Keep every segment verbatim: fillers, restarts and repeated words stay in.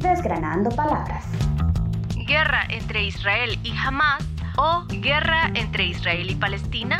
Desgranando palabras. Guerra entre Israel y Hamás o guerra entre Israel y Palestina.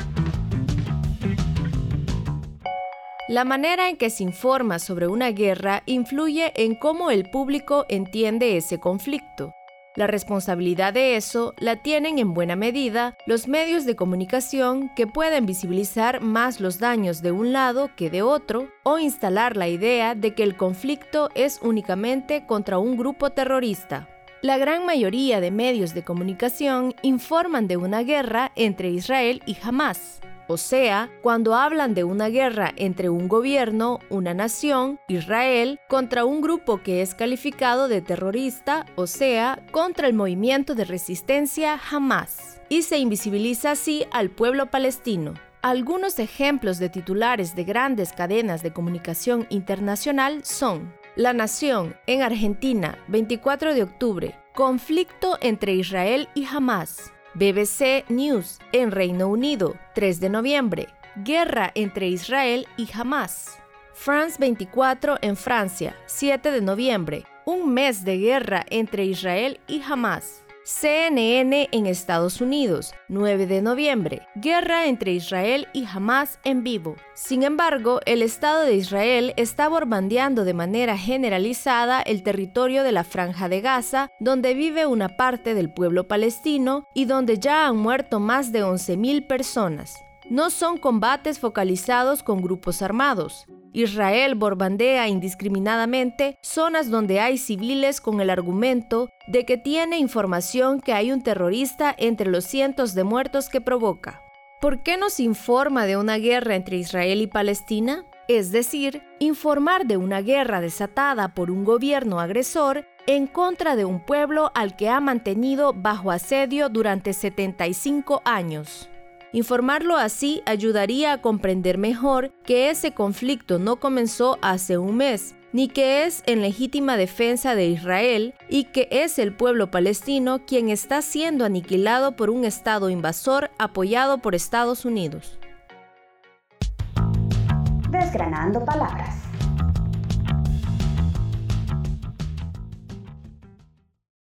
La manera en que se informa sobre una guerra influye en cómo el público entiende ese conflicto. La responsabilidad de eso la tienen en buena medida los medios de comunicación que pueden visibilizar más los daños de un lado que de otro o instalar la idea de que el conflicto es únicamente contra un grupo terrorista. La gran mayoría de medios de comunicación informan de una guerra entre Israel y Hamás. O sea, cuando hablan de una guerra entre un gobierno, una nación, Israel, contra un grupo que es calificado de terrorista, o sea, contra el movimiento de resistencia Hamás, y se invisibiliza así al pueblo palestino. Algunos ejemplos de titulares de grandes cadenas de comunicación internacional son: La Nación, en Argentina, veinticuatro de octubre, conflicto entre Israel y Hamás. B B C News, en Reino Unido, tres de noviembre, guerra entre Israel y Hamás. France veinticuatro en Francia, siete de noviembre, un mes de guerra entre Israel y Hamás. C N N en Estados Unidos, nueve de noviembre, guerra entre Israel y Hamás en vivo. Sin embargo, el Estado de Israel está bombardeando de manera generalizada el territorio de la Franja de Gaza, donde vive una parte del pueblo palestino y donde ya han muerto más de once mil personas. No son combates focalizados con grupos armados. Israel bombardea indiscriminadamente zonas donde hay civiles con el argumento de que tiene información que hay un terrorista entre los cientos de muertos que provoca. ¿Por qué nos informa de una guerra entre Israel y Palestina? Es decir, informar de una guerra desatada por un gobierno agresor en contra de un pueblo al que ha mantenido bajo asedio durante setenta y cinco años. Informarlo así ayudaría a comprender mejor que ese conflicto no comenzó hace un mes, ni que es en legítima defensa de Israel y que es el pueblo palestino quien está siendo aniquilado por un Estado invasor apoyado por Estados Unidos. Desgranando palabras.